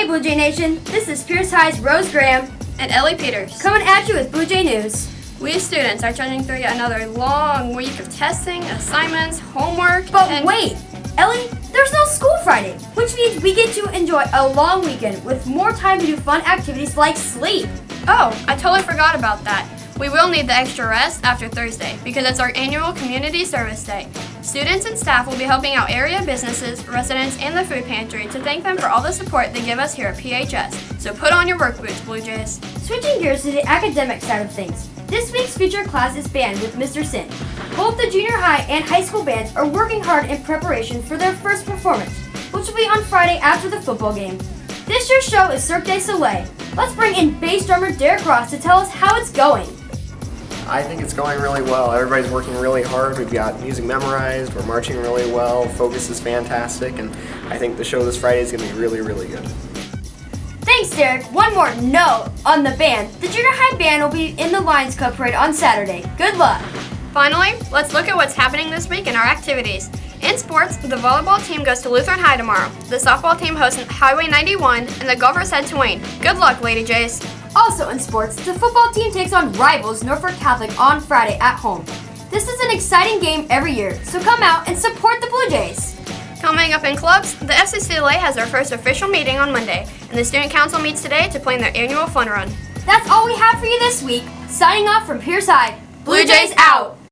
Blue Jay Nation, this is Pierce High's Rose Graham and Ellie Peters coming at you with Blue Jay News. We as students are trudging through yet another long week of testing, assignments, homework, But wait, Ellie, there's no school Friday, which means we get to enjoy a long weekend with more time to do fun activities like sleep. Oh, I totally forgot about that. We will need the extra rest after Thursday because it's our annual Community Service Day. Students and staff will be helping out area businesses, residents, and the food pantry to thank them for all the support they give us here at PHS. So put on your work boots, Blue Jays. Switching gears to the academic side of things, this week's feature class is band with Mr. Sin. Both the junior high and high school bands are working hard in preparation for their first performance, which will be on Friday after the football game. This year's show is Cirque du Soleil. Let's bring in bass drummer Derek Ross to tell us how it's going. I think it's going really well. Everybody's working really hard. We've got music memorized. We're marching really well. Focus is fantastic, and I think the show this Friday is going to be really, really good. Thanks, Derek. One more note on the band. The junior high band will be in the Lions Cup parade on Saturday. Good luck. Finally, let's look at what's happening this week in our activities. In sports, the volleyball team goes to Lutheran High tomorrow. The softball team hosts Highway 91, and the golfers head to Wayne. Good luck, Lady Jays. Also in sports, the football team takes on rivals Norfolk Catholic on Friday at home. This is an exciting game every year, so come out and support the Blue Jays. Coming up in clubs, the FCCLA has their first official meeting on Monday, and the student council meets today to plan their annual fun run. That's all we have for you this week. Signing off from Pierce High, Blue Jays out!